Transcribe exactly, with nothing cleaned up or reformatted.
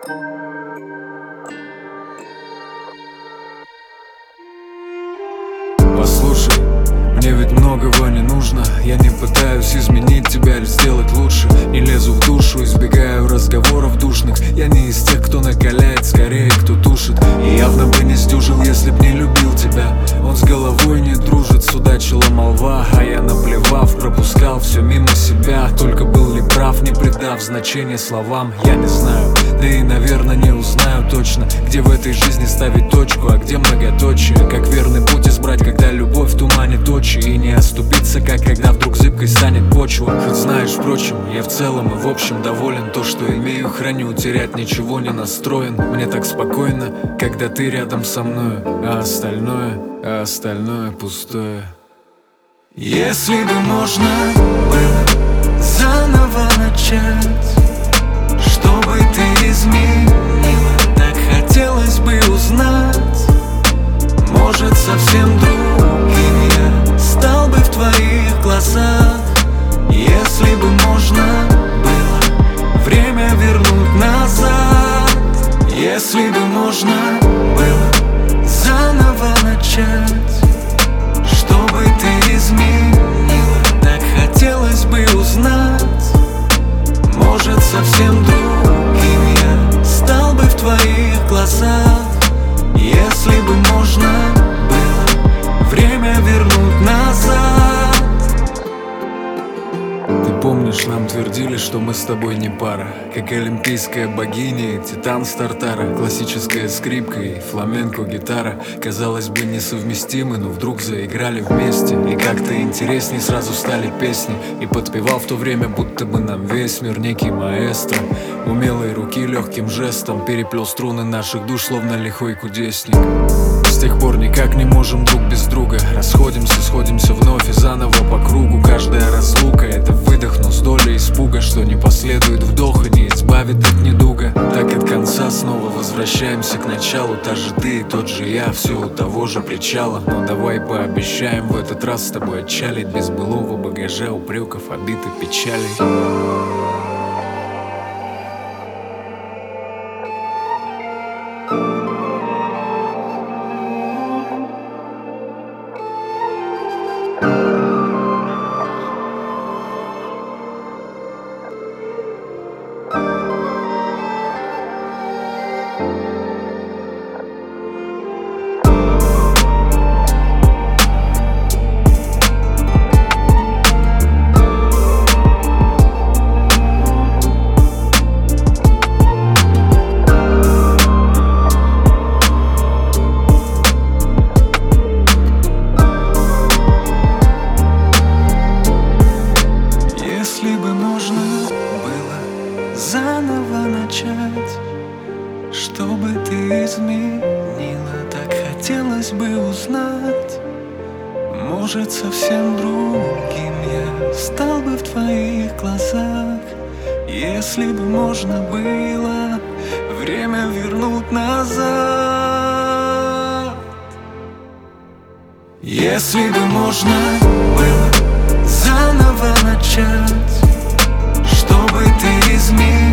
Послушай, мне ведь многого не нужно. Я не пытаюсь изменить тебя или сделать лучше. Не лезу в душу, избегаю разговоров душных. Я не из тех, кто накаляет, скорее кто тушит. И явно бы не сдюжил, если б не любил тебя. Он с головой не дружит, судачила молва. А я, наплевав, пропускал все мимо себя. Только был ли прав, не придав значения словам, я не знаю. Да и, наверное, не узнаю точно, где в этой жизни ставить точку, а где многоточие. Как верный путь избрать, когда любовь туманит очи. И не оступиться, как когда вдруг зыбкой станет почва. Хоть знаешь, впрочем, я в целом и в общем доволен. То, что имею, храню, терять ничего не настроен. Мне так спокойно, когда ты рядом со мной. А остальное, а остальное пустое. Если бы можно было заново начать, чтобы ты изменила, так хотелось бы узнать. Может, совсем другим я стал бы в твоих глазах. Если бы можно было время вернуть назад. Если бы можно было заново начать, чтобы ты изменила, так хотелось бы узнать. Может, совсем другим я стал бы в твоих глазах. Если бы можно было время вернуть назад. Ты помнишь, нам твердили, что мы с тобой не пара. Как олимпийская богиня и титан Стартара. Классическая скрипка и фламенко-гитара, казалось бы, несовместимы, но вдруг заиграли вместе. И как-то интересней сразу стали песни. И подпевал в то время, будто бы нам весь мир некий маэстро. Умелой руки легким жестом переплел струны наших душ, словно лихой кудесник. С тех пор никак не можем друг без друга. Расходимся, сходимся вновь и заново по кругу. Каждая разлука — это выдох, но с долей испуга, что не последует вдох и не избавит от недуга. Так от конца снова возвращаемся к началу. Та же ты и тот же я, все у того же причала. Но давай пообещаем в этот раз с тобой отчалить без былого багажа, упреков, обид и печалей. Заново начать, чтобы ты изменила, так хотелось бы узнать. Может, совсем другим я стал бы в твоих глазах. Если бы можно было время вернуть назад. Если бы можно было заново начать, чтобы ты изменила,